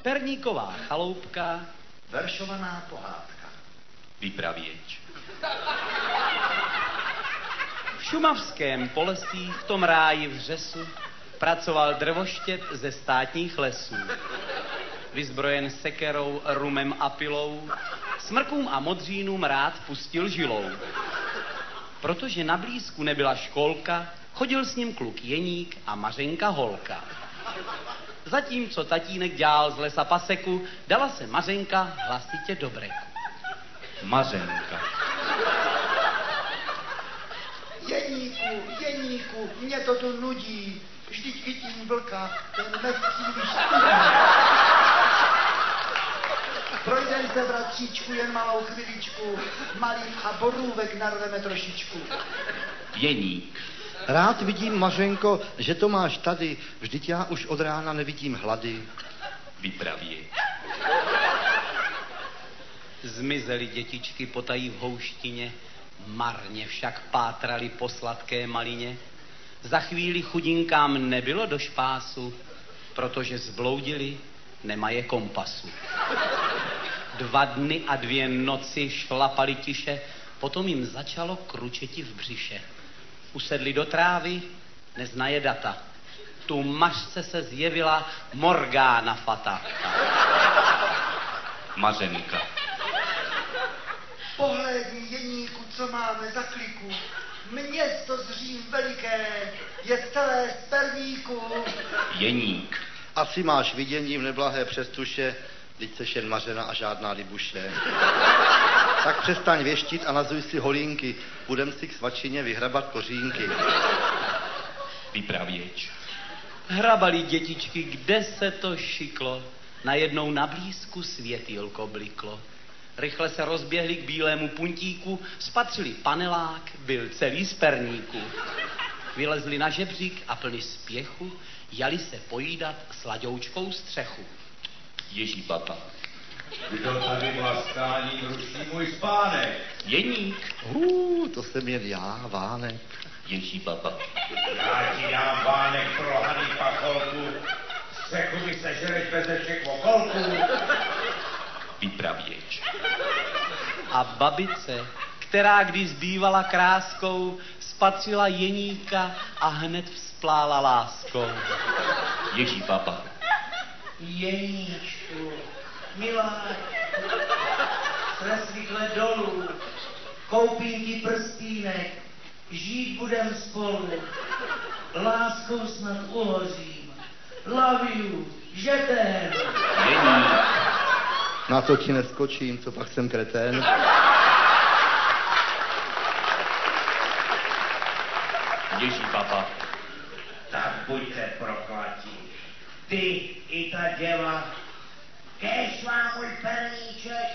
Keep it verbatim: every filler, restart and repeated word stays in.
Perníková chaloupka, veršovaná pohádka. Vypravěč. V šumavském polesí v tom ráji v řesu pracoval drvoštět ze státních lesů. Vyzbrojen sekerou, rumem a pilou, smrkům a modřínům rád pustil žilou. Protože na blízku nebyla školka, chodil s ním kluk Jeník a Mařenka holka. Zatímco tatínek dělal z lesa paseku, dala se Mařenka hlasitě do breku. Mařenka. Jeníku, Jeníku, mě to tu nudí. Vždyť chytím vlka, ten nepříliš stydí. Projdem se, bratříčku, jen malou chviličku. Malý a borůvek narveme trošičku. Jeník. Rád vidím, Mařenko, že to máš tady. Vždyť já už od rána nevidím hlady. Vypravěč. Zmizely dětičky potají v houštině, marně však pátrali po sladké malině. Za chvíli chudinkám nebylo do špásu, protože zbloudili, nemaje kompasu. Dva dny a dvě noci šlapali tiše, potom jim začalo kručeti v břiše. Usedli do trávy, neznaje data. Tu mařce se zjevila Morgána Fata. Mařenka. Pohlédni, Jeníku, co máme za kliku. Město z Řím veliké je celé z perníku. Jeník. Asi máš vidění v neblahé přestuše, vždyť seš jen Mařena a žádná libuše. Tak přestaň věštit a nazuj si holínky, budem si k svačině vyhrabat kořínky. Vypravěč. Hrabali dětičky, kde se to šiklo, najednou na blízku světýlko bliklo. Rychle se rozběhli k bílému puntíku, spatřili panelák, byl celý z perníku. Vylezli na žebřík a plni spěchu jali se pojídat s Laďoučkou střechu. Ježí baba. Kdo tady vlastáním ruší můj spánek? Jeník. Hů, to jsem jen já, Vánek. Ježí baba. Já ti dám, Vánek, prohaný pacholku. Střechu mi sežereš beze všech okolků. Vypravěč. A babice, která když bývala kráskou, spatřila Jeníka a hned vzplála láskou. Ježí baba. Jeníčku, milá, sreslikle dolů, koupím ti prstínek, žít budem spolu, láskou snad uhořím, love you, žetem. Jeník. Na to ti neskočím, co pak jsem kretén. Ježí baba. Tak buďte proklatí. Ty i ta děva. Kéž má můj perníček